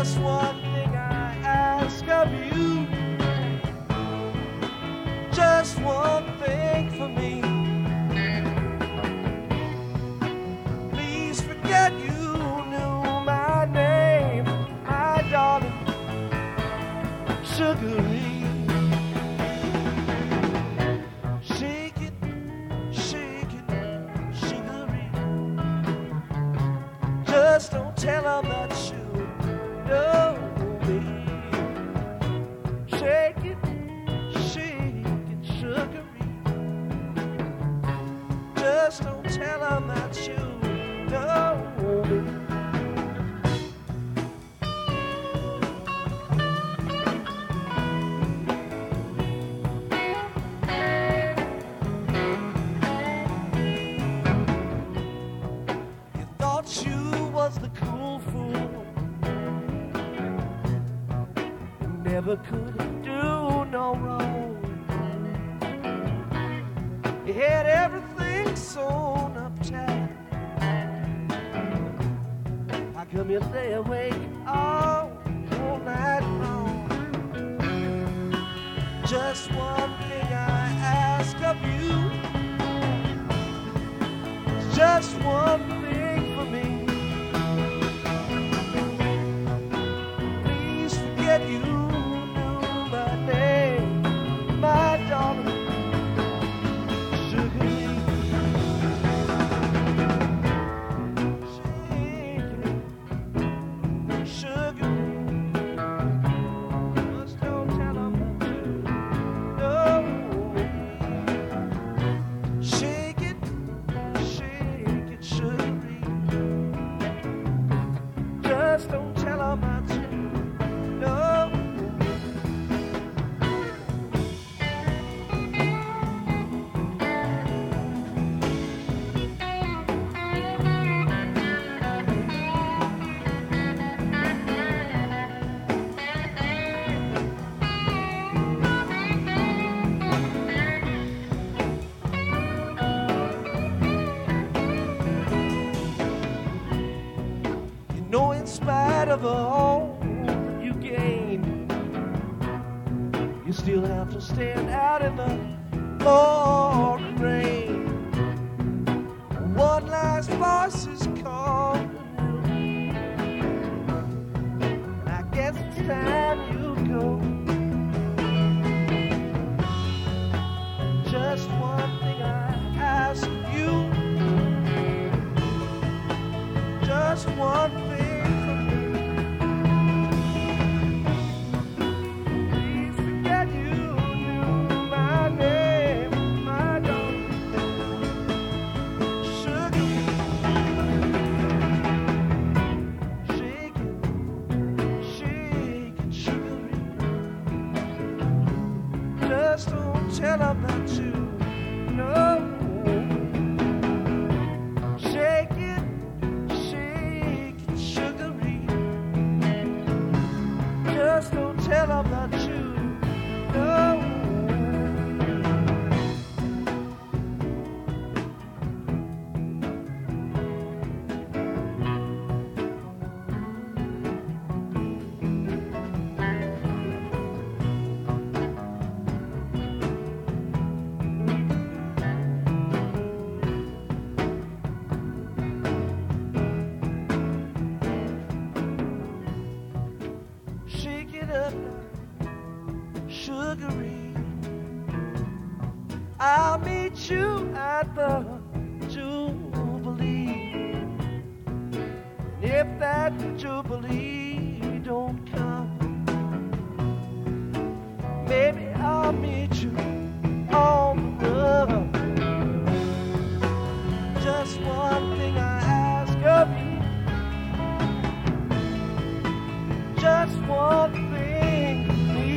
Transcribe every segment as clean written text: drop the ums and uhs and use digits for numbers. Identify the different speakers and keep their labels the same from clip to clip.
Speaker 1: Just one thing I ask of you. Just one thing for me. Please forget you knew my name, my darling, Sugaree. Shake it, Sugaree. Just don't tell them that you know me. Shake it, Sugaree. Just don't tell them that you know me. You thought you was the cool fool, never could do no wrong. You had everything sewn up tight. How come you stay awake all night long? Just one thing I ask of you. Just one thing for me. Please forget you knew my name, my darling, Sugaree. Shake it, Sugaree. Just don't tell them that you know me. Shake it, Sugaree. Just don't tell them that you know me. You know, in spite of all that you gain, you still have to stand out in the pouring rain. One last voice is calling you, and I guess it's time you go. Just one thing I ask of you. Just one thing from me. Please forget you knew my name, my darling, Sugaree. Shake it, Sugaree. Just don't tell them that you know. Shake it, Sugaree. Just don't tell them that you know. Shake it up, Sugaree. I'll meet you at the Jubilee. And if that Jubilee don't come, maybe I'll meet you on the run. Just one thing I ask of you. Just one thing for me.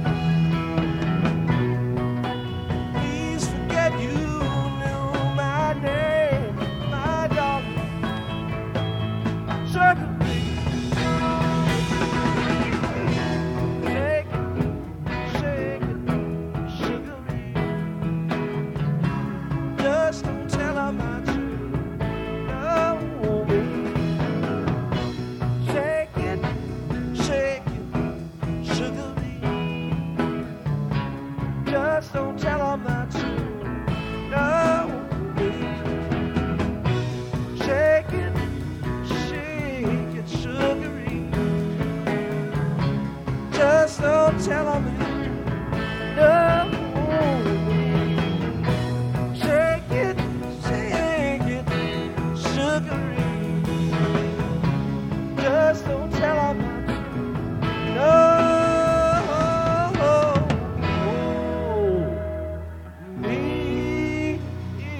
Speaker 1: Please forget you knew my name, my darling, Sugaree. tell 'em no. Shake it, sugary. Just don't tell 'em no. Me.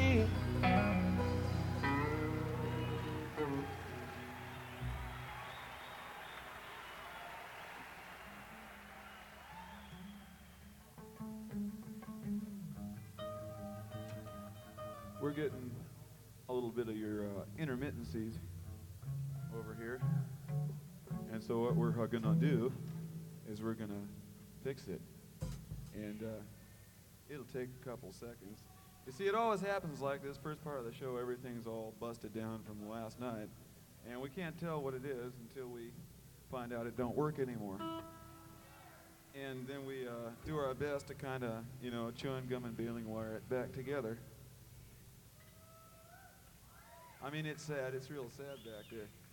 Speaker 2: We're getting a little bit of your intermittencies over here. And so what we're going to do is we're going to fix it. And it'll take a couple seconds. You see, it always happens like this. First part of the show, everything's all busted down from the last night. And we can't tell what it is until we find out it don't work anymore. And then we do our best to kind of, chewing gum and baling wire it back together. I mean, it's sad. It's real sad back there.